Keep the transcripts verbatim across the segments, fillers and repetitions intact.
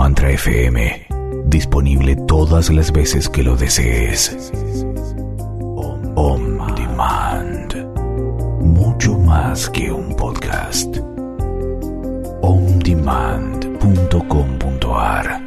Mantra F M, disponible todas las veces que lo desees. On Demand, mucho más que un podcast. on demand punto com punto a r.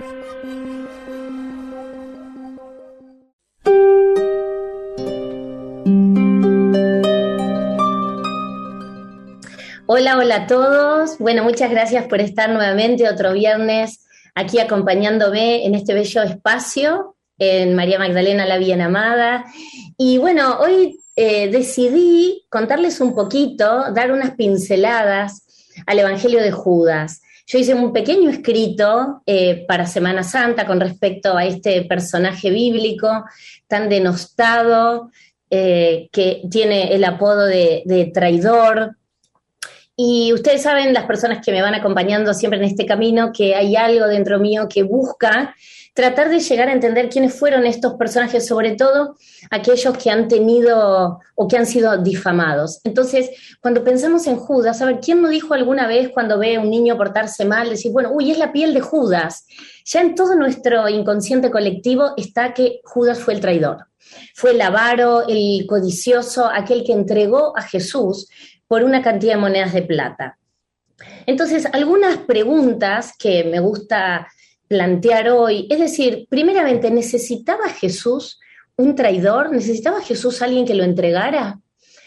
Hola, hola a todos. Bueno, muchas gracias por estar nuevamente otro viernes aquí acompañándome en este bello espacio en María Magdalena la Bien Amada. Y bueno, hoy eh, decidí contarles un poquito, dar unas pinceladas al Evangelio de Judas. Yo hice un pequeño escrito eh, para Semana Santa con respecto a este personaje bíblico tan denostado, eh, que tiene el apodo de, de traidor. Y ustedes saben, las personas que me van acompañando siempre en este camino, que hay algo dentro mío que busca tratar de llegar a entender quiénes fueron estos personajes, sobre todo aquellos que han tenido o que han sido difamados. Entonces, cuando pensamos en Judas, a ver, ¿quién no dijo alguna vez cuando ve a un niño portarse mal, decir, bueno, uy, es la piel de Judas? Ya en todo nuestro inconsciente colectivo está que Judas fue el traidor. Fue el avaro, el codicioso, aquel que entregó a Jesús por una cantidad de monedas de plata. Entonces, algunas preguntas que me gusta plantear hoy, es decir, primeramente, ¿necesitaba Jesús un traidor? ¿Necesitaba Jesús alguien que lo entregara?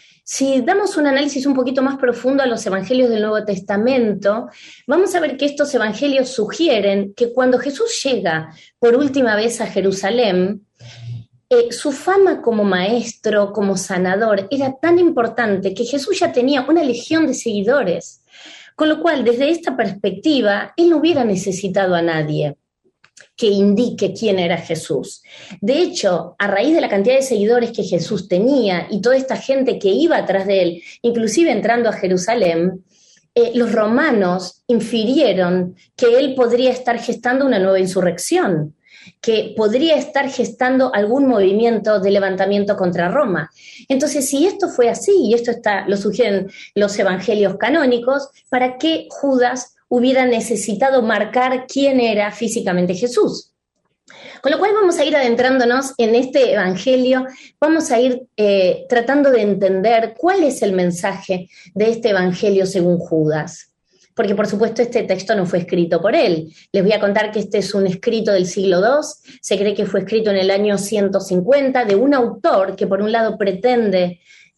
Si damos un análisis un poquito más profundo a los evangelios del Nuevo Testamento, vamos a ver que estos evangelios sugieren que cuando Jesús llega por última vez a Jerusalén, Eh, su fama como maestro, como sanador, era tan importante que Jesús ya tenía una legión de seguidores, con lo cual, desde esta perspectiva, él no hubiera necesitado a nadie que indique quién era Jesús. De hecho, a raíz de la cantidad de seguidores que Jesús tenía y toda esta gente que iba atrás de él, inclusive entrando a Jerusalén, eh, los romanos infirieron que él podría estar gestando una nueva insurrección, que podría estar gestando algún movimiento de levantamiento contra Roma. Entonces, si esto fue así, y esto está, lo sugieren los evangelios canónicos, ¿para qué Judas hubiera necesitado marcar quién era físicamente Jesús? Con lo cual vamos a ir adentrándonos en este evangelio, vamos a ir eh, tratando de entender cuál es el mensaje de este evangelio según Judas. Porque, por supuesto, este texto no fue escrito por él. Les voy a contar que este es un escrito del siglo segundo, se cree que fue escrito en el año ciento cincuenta, de un autor que, por un lado, pretende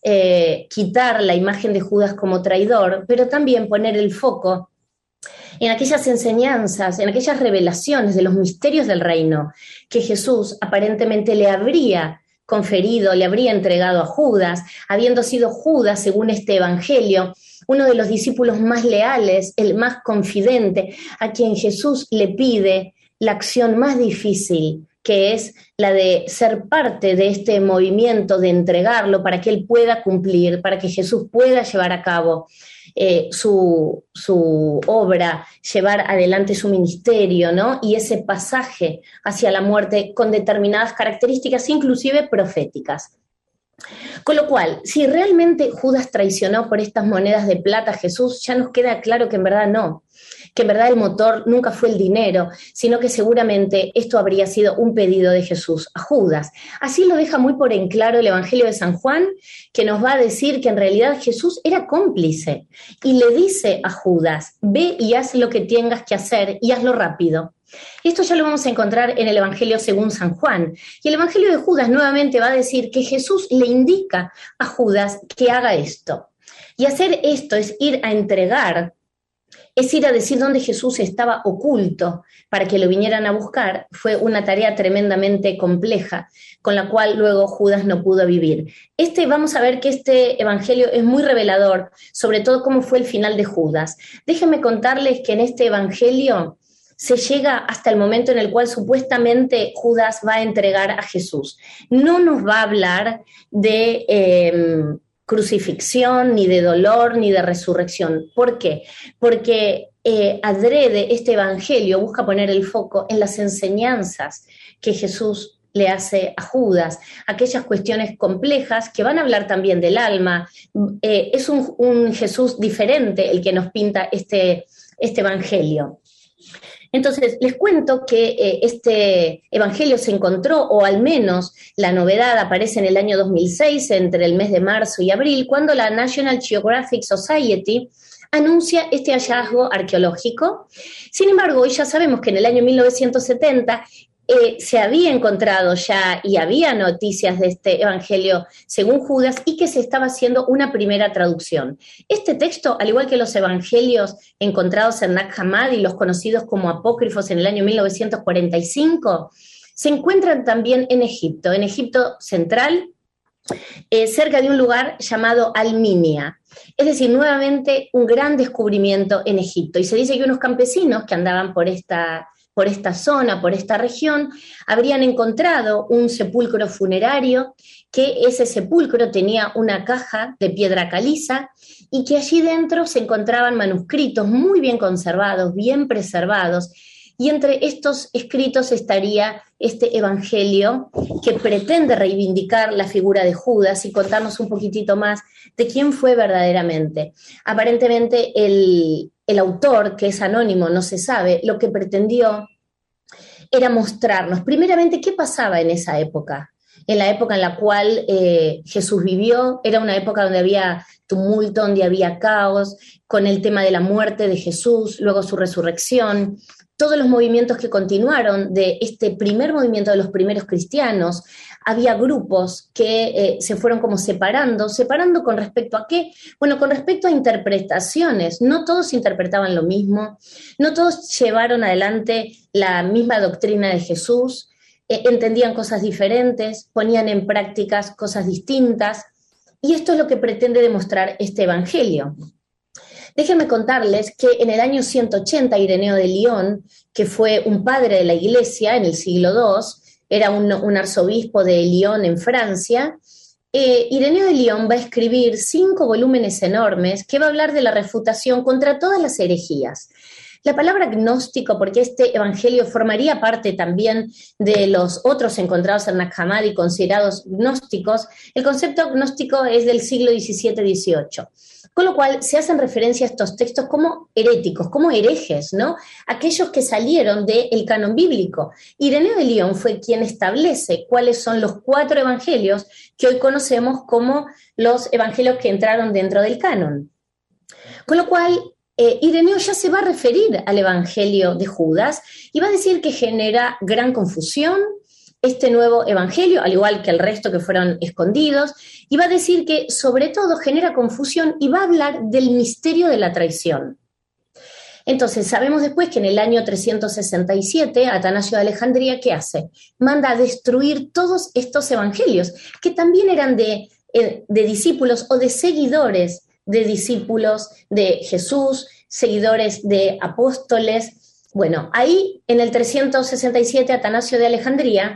eh, quitar la imagen de Judas como traidor, pero también poner el foco en aquellas enseñanzas, en aquellas revelaciones de los misterios del reino que Jesús aparentemente le habría conferido, le habría entregado a Judas, habiendo sido Judas, según este evangelio, uno de los discípulos más leales, el más confidente, a quien Jesús le pide la acción más difícil, que es la de ser parte de este movimiento, de entregarlo para que él pueda cumplir, para que Jesús pueda llevar a cabo eh, su, su obra, llevar adelante su ministerio, ¿no? Y ese pasaje hacia la muerte con determinadas características, inclusive proféticas. Con lo cual, si realmente Judas traicionó por estas monedas de plata a Jesús, ya nos queda claro que en verdad no, que en verdad el motor nunca fue el dinero, sino que seguramente esto habría sido un pedido de Jesús a Judas. Así lo deja muy por en claro el Evangelio de San Juan, que nos va a decir que en realidad Jesús era cómplice y le dice a Judas, ve y haz lo que tengas que hacer y hazlo rápido. Esto ya lo vamos a encontrar en el Evangelio según San Juan. Y el Evangelio de Judas nuevamente va a decir que Jesús le indica a Judas que haga esto. Y hacer esto es ir a entregar, es ir a decir dónde Jesús estaba oculto para que lo vinieran a buscar. Fue una tarea tremendamente compleja, con la cual luego Judas no pudo vivir. Este, vamos a ver que este evangelio es muy revelador, sobre todo cómo fue el final de Judas. Déjenme contarles que en este evangelio se llega hasta el momento en el cual supuestamente Judas va a entregar a Jesús. No nos va a hablar de eh, crucifixión, ni de dolor, ni de resurrección. ¿Por qué? Porque eh, adrede este evangelio busca poner el foco en las enseñanzas que Jesús le hace a Judas, aquellas cuestiones complejas que van a hablar también del alma. Eh, es un, un Jesús diferente el que nos pinta este, este evangelio. Entonces, les cuento que eh, este evangelio se encontró, o al menos la novedad aparece en el año dos mil seis, entre el mes de marzo y abril, cuando la National Geographic Society anuncia este hallazgo arqueológico. Sin embargo, hoy ya sabemos que en el año mil novecientos setenta eh, se había encontrado ya y había noticias de este evangelio según Judas y que se estaba haciendo una primera traducción. Este texto, al igual que los evangelios encontrados en Nag Hammadi y los conocidos como apócrifos en el año mil novecientos cuarenta y cinco, se encuentran también en Egipto, en Egipto central, eh, cerca de un lugar llamado Alminia. Es decir, nuevamente un gran descubrimiento en Egipto. Y se dice que unos campesinos que andaban por esta, por esta zona, por esta región, habrían encontrado un sepulcro funerario, que ese sepulcro tenía una caja de piedra caliza y que allí dentro se encontraban manuscritos muy bien conservados, bien preservados, y entre estos escritos estaría este evangelio que pretende reivindicar la figura de Judas y contarnos un poquitito más de quién fue verdaderamente. Aparentemente el, el autor, que es anónimo, no se sabe, lo que pretendió era mostrarnos primeramente qué pasaba en esa época, en la época en la cual eh, Jesús vivió. Era una época donde había tumulto, donde había caos, con el tema de la muerte de Jesús, luego su resurrección, todos los movimientos que continuaron de este primer movimiento de los primeros cristianos. Había grupos que eh, se fueron como separando, separando con respecto a qué, bueno, con respecto a interpretaciones. No todos interpretaban lo mismo, no todos llevaron adelante la misma doctrina de Jesús, eh, entendían cosas diferentes, ponían en prácticas cosas distintas, y esto es lo que pretende demostrar este evangelio. Déjenme contarles que en el año ciento ochenta, Ireneo de Lyon, que fue un padre de la Iglesia en el siglo segundo, era un, un arzobispo de Lyon en Francia, eh, Ireneo de Lyon va a escribir cinco volúmenes enormes que va a hablar de la refutación contra todas las herejías. La palabra gnóstico, porque este evangelio formaría parte también de los otros encontrados en Nag Hammadi considerados gnósticos, el concepto gnóstico es del siglo diecisiete dieciocho. Con lo cual se hacen referencia a estos textos como heréticos, como herejes, ¿no? Aquellos que salieron del canon bíblico. Ireneo de Lyon fue quien establece cuáles son los cuatro evangelios que hoy conocemos como los evangelios que entraron dentro del canon. Con lo cual, eh, Ireneo ya se va a referir al evangelio de Judas y va a decir que genera gran confusión este nuevo evangelio, al igual que el resto que fueron escondidos, y va a decir que sobre todo genera confusión y va a hablar del misterio de la traición. Entonces, sabemos después que en el año trescientos sesenta y siete, Atanasio de Alejandría, ¿qué hace? Manda a destruir todos estos evangelios, que también eran de, de discípulos o de seguidores de discípulos de Jesús, seguidores de apóstoles. Bueno, ahí en el trescientos sesenta y siete, Atanasio de Alejandría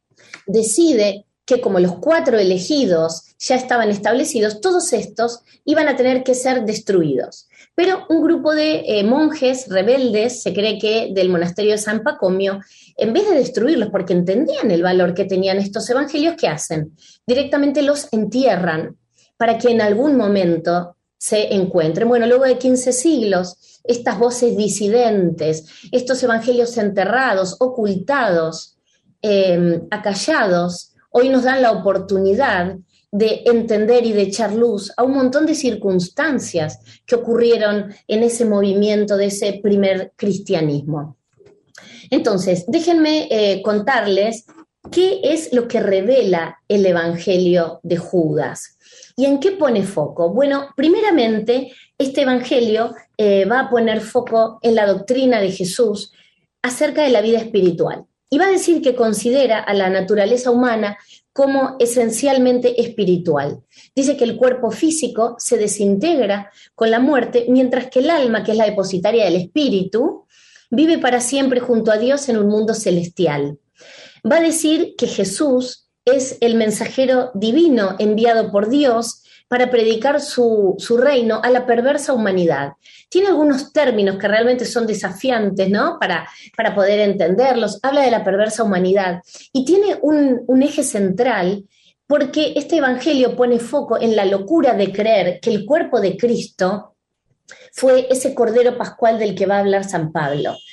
decide que como los cuatro elegidos ya estaban establecidos, todos estos iban a tener que ser destruidos. Pero un grupo de eh, monjes rebeldes, se cree que del monasterio de San Pacomio, en vez de destruirlos, porque entendían el valor que tenían estos evangelios, ¿qué hacen? Directamente los entierran para que en algún momento se encuentren. Bueno, luego de quince siglos, estas voces disidentes, estos evangelios enterrados, ocultados, Eh, acallados, hoy nos dan la oportunidad de entender y de echar luz a un montón de circunstancias que ocurrieron en ese movimiento de ese primer cristianismo. Entonces, déjenme eh, contarles qué es lo que revela el evangelio de Judas y en qué pone foco. Bueno, primeramente, este evangelio eh, va a poner foco en la doctrina de Jesús acerca de la vida espiritual. Y va a decir que considera a la naturaleza humana como esencialmente espiritual. Dice que el cuerpo físico se desintegra con la muerte, mientras que el alma, que es la depositaria del espíritu, vive para siempre junto a Dios en un mundo celestial. Va a decir que Jesús es el mensajero divino enviado por Dios para predicar su, su reino a la perversa humanidad. Tiene algunos términos que realmente son desafiantes, ¿no? Para, para poder entenderlos. Habla de la perversa humanidad y tiene un, un eje central porque este evangelio pone foco en la locura de creer que el cuerpo de Cristo fue ese cordero pascual del que va a hablar San Pablo.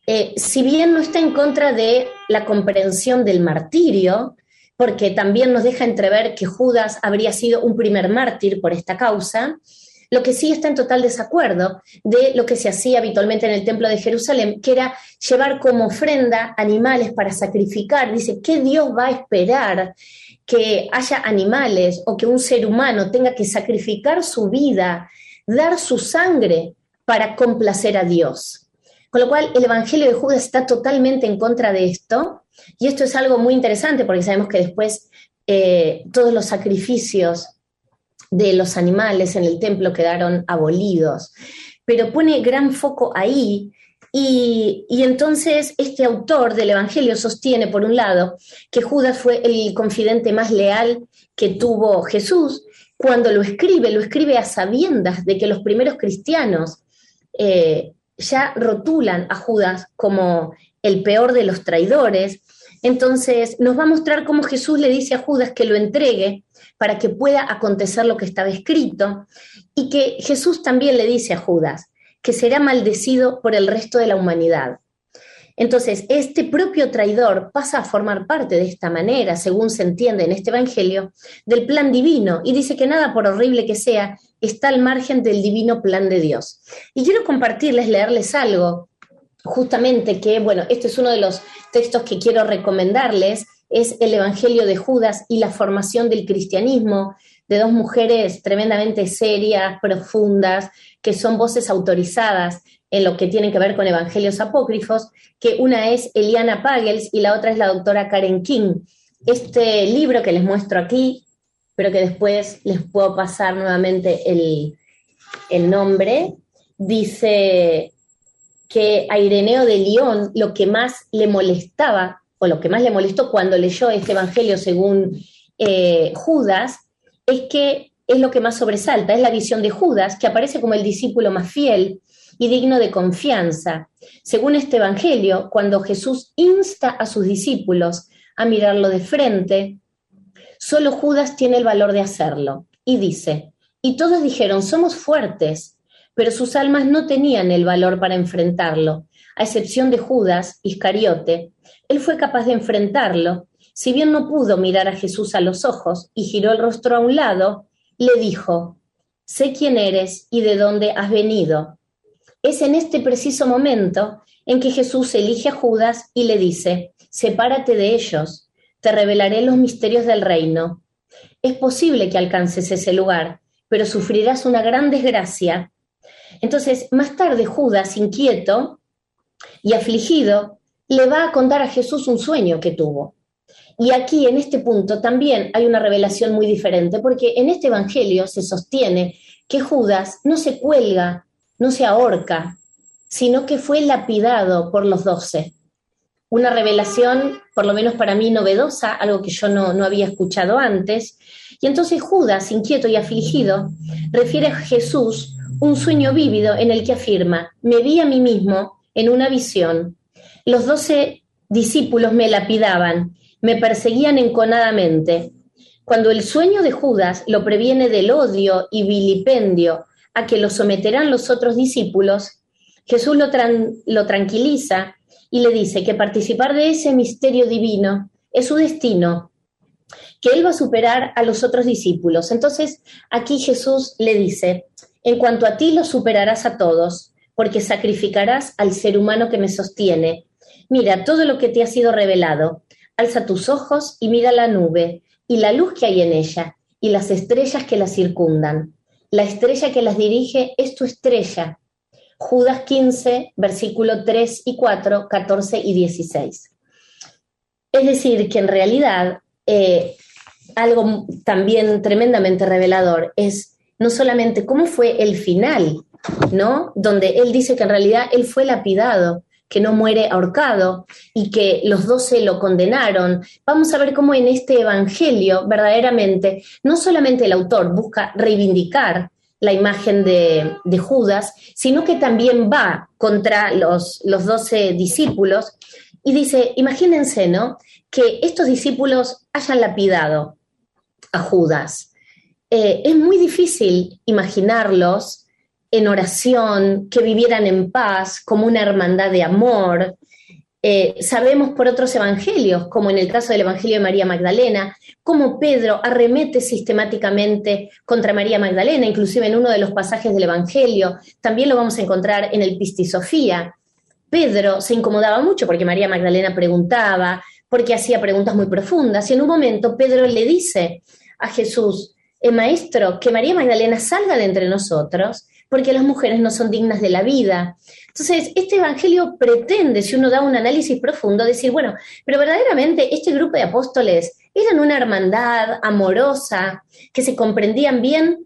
eh, si bien no está en contra de la comprensión del martirio, porque también nos deja entrever que Judas habría sido un primer mártir por esta causa, lo que sí está en total desacuerdo de lo que se hacía habitualmente en el templo de Jerusalén, que era llevar como ofrenda animales para sacrificar. Dice, ¿qué Dios va a esperar que haya animales o que un ser humano tenga que sacrificar su vida, dar su sangre para complacer a Dios? Con lo cual, el Evangelio de Judas está totalmente en contra de esto, y esto es algo muy interesante porque sabemos que después eh, todos los sacrificios de los animales en el templo quedaron abolidos, pero pone gran foco ahí. Y, y entonces este autor del Evangelio sostiene, por un lado, que Judas fue el confidente más leal que tuvo Jesús. Cuando lo escribe, lo escribe a sabiendas de que los primeros cristianos eh, ya rotulan a Judas como el peor de los traidores. Entonces nos va a mostrar cómo Jesús le dice a Judas que lo entregue para que pueda acontecer lo que estaba escrito, y que Jesús también le dice a Judas que será maldecido por el resto de la humanidad. Entonces, este propio traidor pasa a formar parte de esta manera, según se entiende en este Evangelio, del plan divino, y dice que nada, por horrible que sea, está al margen del divino plan de Dios. Y quiero compartirles, leerles algo, justamente que, bueno, este es uno de los textos que quiero recomendarles, es el Evangelio de Judas y la formación del cristianismo, de dos mujeres tremendamente serias, profundas, que son voces autorizadas en lo que tienen que ver con evangelios apócrifos, que una es Eliana Pagels y la otra es la doctora Karen King. Este libro que les muestro aquí, pero que después les puedo pasar nuevamente el, el nombre, dice que a Ireneo de Lyon lo que más le molestaba, o lo que más le molestó cuando leyó este evangelio según eh, Judas, es que es lo que más sobresalta, es la visión de Judas, que aparece como el discípulo más fiel y digno de confianza. Según este evangelio, cuando Jesús insta a sus discípulos a mirarlo de frente, solo Judas tiene el valor de hacerlo. Y dice, y todos dijeron, somos fuertes, pero sus almas no tenían el valor para enfrentarlo, a excepción de Judas Iscariote. Él fue capaz de enfrentarlo, si bien no pudo mirar a Jesús a los ojos y giró el rostro a un lado, le dijo, sé quién eres y de dónde has venido. Es en este preciso momento en que Jesús elige a Judas y le dice, sepárate de ellos, te revelaré los misterios del reino. Es posible que alcances ese lugar, pero sufrirás una gran desgracia. Entonces, más tarde Judas, inquieto y afligido, le va a contar a Jesús un sueño que tuvo. Y aquí, en este punto, también hay una revelación muy diferente, porque en este evangelio se sostiene que Judas no se cuelga, no se ahorca, sino que fue lapidado por los doce. Una revelación, por lo menos para mí, novedosa, algo que yo no, no había escuchado antes. Y entonces Judas, inquieto y afligido, refiere a Jesús un sueño vívido en el que afirma, me vi a mí mismo en una visión. Los doce discípulos me lapidaban, me perseguían enconadamente. Cuando el sueño de Judas lo previene del odio y vilipendio a que lo someterán los otros discípulos, Jesús lo, tran- lo tranquiliza y le dice que participar de ese misterio divino es su destino, que él va a superar a los otros discípulos. Entonces, aquí Jesús le dice, en cuanto a ti los superarás a todos, porque sacrificarás al ser humano que me sostiene. Mira todo lo que te ha sido revelado. Alza tus ojos y mira la nube y la luz que hay en ella y las estrellas que la circundan. La estrella que las dirige es tu estrella. Judas quince, versículo tres y cuatro, catorce y dieciséis. Es decir, que en realidad eh, algo también tremendamente revelador es no solamente cómo fue el final, ¿no? Donde él dice que en realidad él fue lapidado, que no muere ahorcado y que los doce lo condenaron. Vamos a ver cómo en este evangelio verdaderamente no solamente el autor busca reivindicar la imagen de, de Judas, sino que también va contra los, los doce discípulos y dice, imagínense, ¿no?, que estos discípulos hayan lapidado a Judas. Eh, es muy difícil imaginarlos en oración, que vivieran en paz, como una hermandad de amor. Eh, sabemos por otros evangelios, como en el caso del Evangelio de María Magdalena, cómo Pedro arremete sistemáticamente contra María Magdalena, inclusive en uno de los pasajes del Evangelio. También lo vamos a encontrar en el Pistisofía. Pedro se incomodaba mucho porque María Magdalena preguntaba, porque hacía preguntas muy profundas, y en un momento Pedro le dice a Jesús: eh, Maestro, que María Magdalena salga de entre nosotros, porque las mujeres no son dignas de la vida. Entonces, este evangelio pretende, si uno da un análisis profundo, decir, bueno, pero verdaderamente este grupo de apóstoles eran una hermandad amorosa, que se comprendían bien,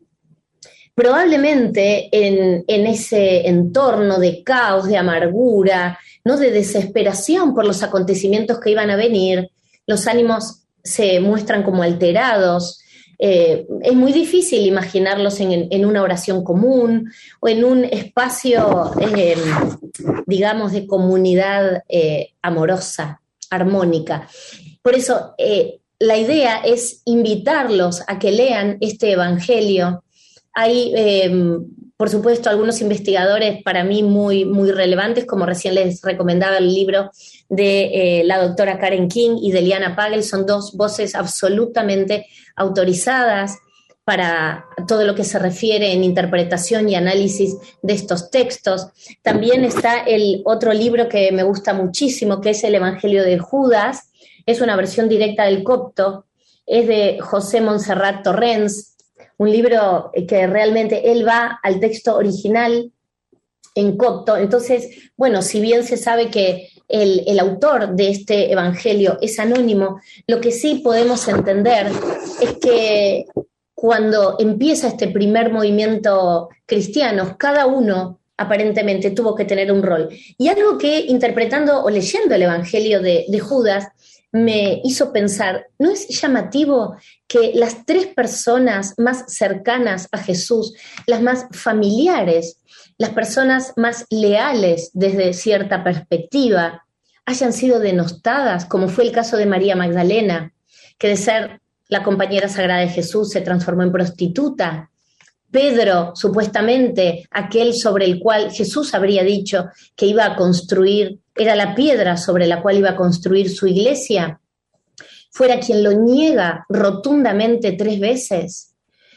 probablemente en, en ese entorno de caos, de amargura, ¿no?, de desesperación por los acontecimientos que iban a venir. Los ánimos se muestran como alterados. Eh, es muy difícil imaginarlos en, en una oración común o en un espacio, eh, digamos, de comunidad eh, amorosa, armónica. Por eso, eh, la idea es invitarlos a que lean este evangelio. Hay, eh, por supuesto, algunos investigadores para mí muy, muy relevantes, como recién les recomendaba el libro de eh, la doctora Karen King y de Liana Pagel. Son dos voces absolutamente autorizadas para todo lo que se refiere en interpretación y análisis de estos textos. También está el otro libro que me gusta muchísimo, que es el Evangelio de Judas. Es una versión directa del copto, es de José Montserrat Torrens, un libro que realmente él va al texto original en copto. Entonces, bueno, si bien se sabe que el, el autor de este evangelio es anónimo, lo que sí podemos entender es que cuando empieza este primer movimiento cristiano, cada uno aparentemente tuvo que tener un rol. Y algo que interpretando o leyendo el evangelio de, de Judas me hizo pensar, ¿no es llamativo que las tres personas más cercanas a Jesús, las más familiares, las personas más leales desde cierta perspectiva, hayan sido denostadas, como fue el caso de María Magdalena, que de ser la compañera sagrada de Jesús se transformó en prostituta? Pedro, supuestamente, aquel sobre el cual Jesús habría dicho que iba a construir, era la piedra sobre la cual iba a construir su iglesia, fuera quien lo niega rotundamente tres veces.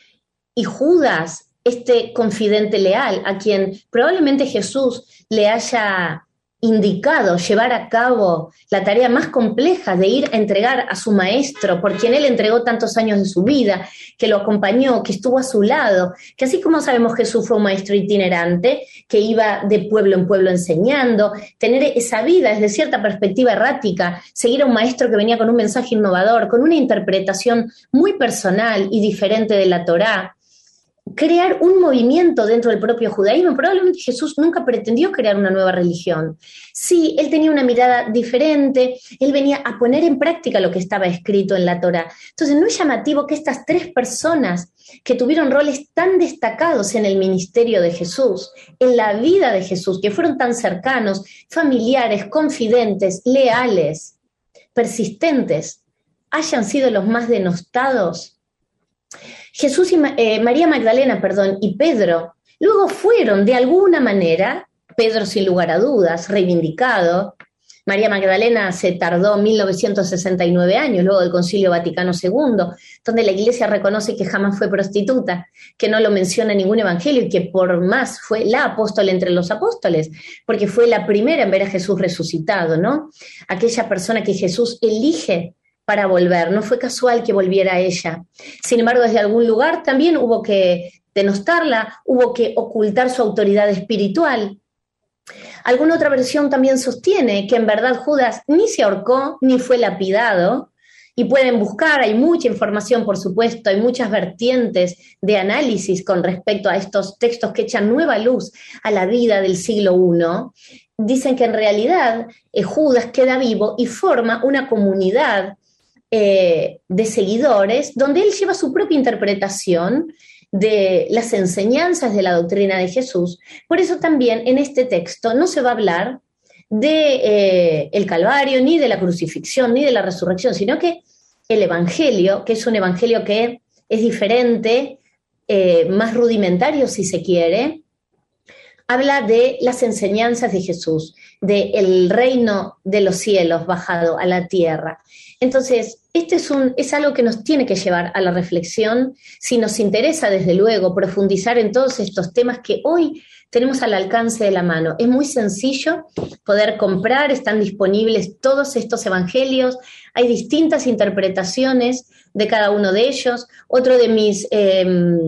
Y Judas, este confidente leal, a quien probablemente Jesús le haya indicado llevar a cabo la tarea más compleja de ir a entregar a su maestro, por quien él entregó tantos años de su vida, que lo acompañó, que estuvo a su lado, que así como sabemos Jesús fue un maestro itinerante, que iba de pueblo en pueblo enseñando, tener esa vida desde cierta perspectiva errática, seguir a un maestro que venía con un mensaje innovador, con una interpretación muy personal y diferente de la Torá, crear un movimiento dentro del propio judaísmo. Probablemente Jesús nunca pretendió crear una nueva religión. Sí, él tenía una mirada diferente, él venía a poner en práctica lo que estaba escrito en la Torá. Entonces, ¿no es llamativo que estas tres personas que tuvieron roles tan destacados en el ministerio de Jesús, en la vida de Jesús, que fueron tan cercanos, familiares, confidentes, leales, persistentes, hayan sido los más denostados? Jesús y eh, María Magdalena, perdón, y Pedro, luego fueron de alguna manera, Pedro sin lugar a dudas, reivindicado. María Magdalena se tardó mil novecientos sesenta y nueve años, luego del Concilio Vaticano segundo, donde la Iglesia reconoce que jamás fue prostituta, que no lo menciona en ningún evangelio y que por más fue la apóstol entre los apóstoles, porque fue la primera en ver a Jesús resucitado, ¿no? Aquella persona que Jesús elige para volver, no fue casual que volviera ella. Sin embargo, desde algún lugar también hubo que denostarla, hubo que ocultar su autoridad espiritual. Alguna otra versión también sostiene que en verdad Judas ni se ahorcó ni fue lapidado, y pueden buscar, hay mucha información por supuesto, hay muchas vertientes de análisis con respecto a estos textos que echan nueva luz a la vida del siglo primero. Dicen que en realidad eh, Judas queda vivo y forma una comunidad Eh, de seguidores, donde él lleva su propia interpretación de las enseñanzas de la doctrina de Jesús. Por eso también en este texto no se va a hablar de eh, el Calvario, ni de la crucifixión, ni de la resurrección, sino que el Evangelio, que es un Evangelio que es diferente, eh, más rudimentario si se quiere, habla de las enseñanzas de Jesús, del reino de los cielos bajado a la tierra. Entonces, este es, un, es algo que nos tiene que llevar a la reflexión, si nos interesa, desde luego, profundizar en todos estos temas que hoy tenemos al alcance de la mano. Es muy sencillo poder comprar, están disponibles todos estos evangelios, hay distintas interpretaciones de cada uno de ellos. Otro de mis, eh,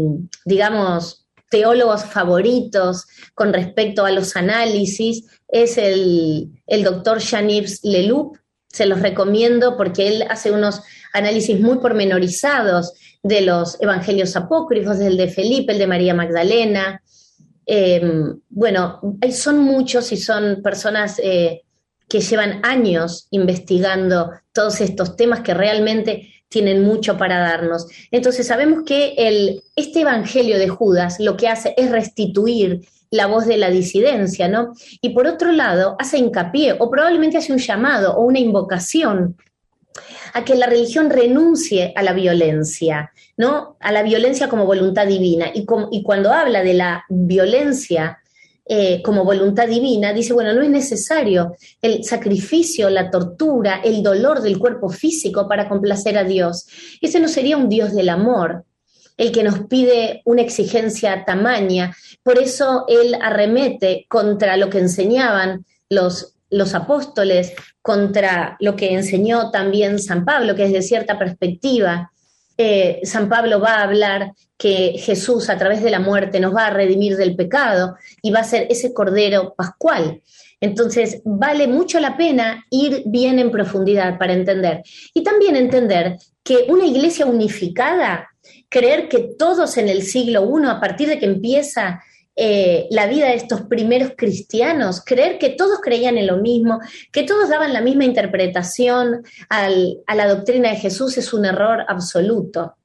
digamos, teólogos favoritos con respecto a los análisis es el, el doctor Jean-Yves Leloup. Se los recomiendo porque él hace unos análisis muy pormenorizados de los evangelios apócrifos, el de Felipe, el de María Magdalena. Eh, bueno, son muchos y son personas eh, que llevan años investigando todos estos temas que realmente tienen mucho para darnos. Entonces sabemos que el, este evangelio de Judas lo que hace es restituir la voz de la disidencia, ¿no? Y por otro lado, hace hincapié, o probablemente hace un llamado o una invocación a que la religión renuncie a la violencia, ¿no? A la violencia como voluntad divina. Y, com, y cuando habla de la violencia eh, como voluntad divina, dice, bueno, no es necesario el sacrificio, la tortura, el dolor del cuerpo físico para complacer a Dios. Ese no sería un Dios del amor, el que nos pide una exigencia tamaña. Por eso él arremete contra lo que enseñaban los, los apóstoles, contra lo que enseñó también San Pablo, que desde cierta perspectiva, eh, San Pablo va a hablar que Jesús a través de la muerte nos va a redimir del pecado y va a ser ese Cordero Pascual. Entonces vale mucho la pena ir bien en profundidad para entender. Y también entender que una iglesia unificada, creer que todos en el siglo primero, a partir de que empieza eh, la vida de estos primeros cristianos, creer que todos creían en lo mismo, que todos daban la misma interpretación al, a la doctrina de Jesús, es un error absoluto.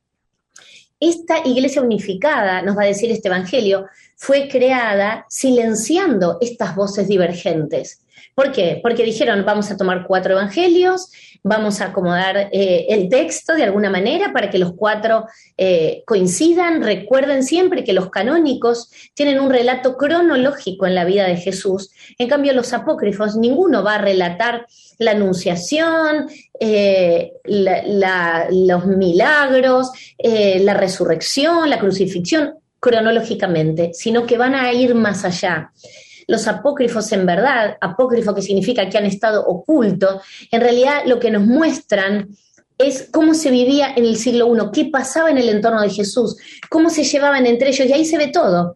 Esta iglesia unificada, nos va a decir este evangelio, fue creada silenciando estas voces divergentes. ¿Por qué? Porque dijeron, vamos a tomar cuatro evangelios, vamos a acomodar eh, el texto de alguna manera para que los cuatro eh, coincidan. Recuerden siempre que los canónicos tienen un relato cronológico en la vida de Jesús. En cambio, los apócrifos, ninguno va a relatar la anunciación, eh, la, la, los milagros, eh, la resurrección, la crucifixión cronológicamente, sino que van a ir más allá. Los apócrifos, en verdad, apócrifo que significa que han estado ocultos, en realidad lo que nos muestran es cómo se vivía en el siglo primero, qué pasaba en el entorno de Jesús, cómo se llevaban entre ellos, y ahí se ve todo.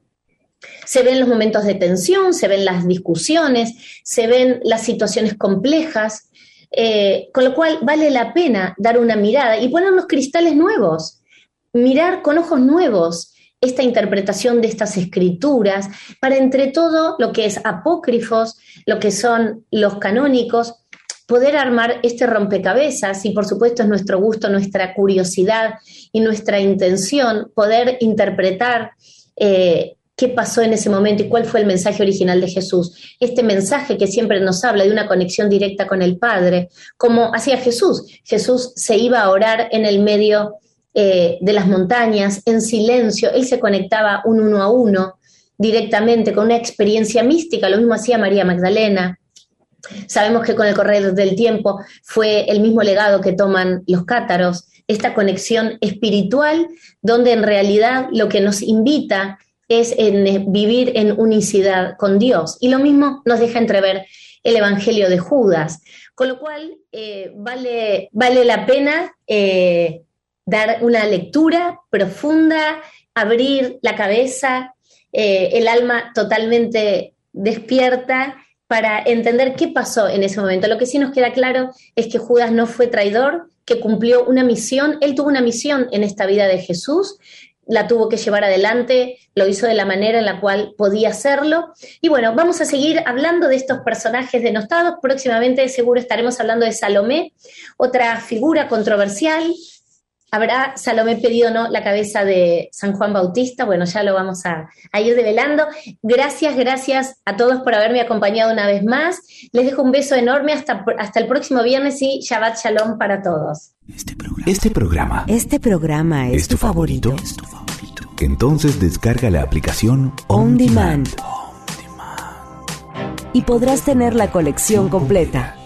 Se ven los momentos de tensión, se ven las discusiones, se ven las situaciones complejas, eh, con lo cual vale la pena dar una mirada y ponernos cristales nuevos, mirar con ojos nuevos esta interpretación de estas escrituras, para entre todo lo que es apócrifos, lo que son los canónicos, poder armar este rompecabezas, y por supuesto es nuestro gusto, nuestra curiosidad y nuestra intención poder interpretar eh, qué pasó en ese momento y cuál fue el mensaje original de Jesús. Este mensaje que siempre nos habla de una conexión directa con el Padre, como hacía Jesús. Jesús se iba a orar en el medio Eh, de las montañas, en silencio, él se conectaba un uno a uno directamente con una experiencia mística, lo mismo hacía María Magdalena. Sabemos que con el correr del tiempo fue el mismo legado que toman los cátaros, esta conexión espiritual donde en realidad lo que nos invita es en vivir en unicidad con Dios, y lo mismo nos deja entrever el evangelio de Judas, con lo cual eh, vale, vale la pena eh, dar una lectura profunda, abrir la cabeza, eh, el alma totalmente despierta para entender qué pasó en ese momento. Lo que sí nos queda claro es que Judas no fue traidor, que cumplió una misión. Él tuvo una misión en esta vida de Jesús, la tuvo que llevar adelante, lo hizo de la manera en la cual podía hacerlo. Y bueno, vamos a seguir hablando de estos personajes denostados. Próximamente seguro estaremos hablando de Salomé, otra figura controversial. ¿Habrá Salomé pedido o no la cabeza de San Juan Bautista? Bueno, ya lo vamos a, a ir develando. Gracias, gracias a todos por haberme acompañado una vez más. Les dejo un beso enorme hasta, hasta el próximo viernes y Shabbat Shalom para todos. Este programa, este programa, este programa es, ¿es tu favorito? favorito? ¿Es tu favorito? Entonces descarga la aplicación On, On Demand. Demand. y podrás tener la colección completa.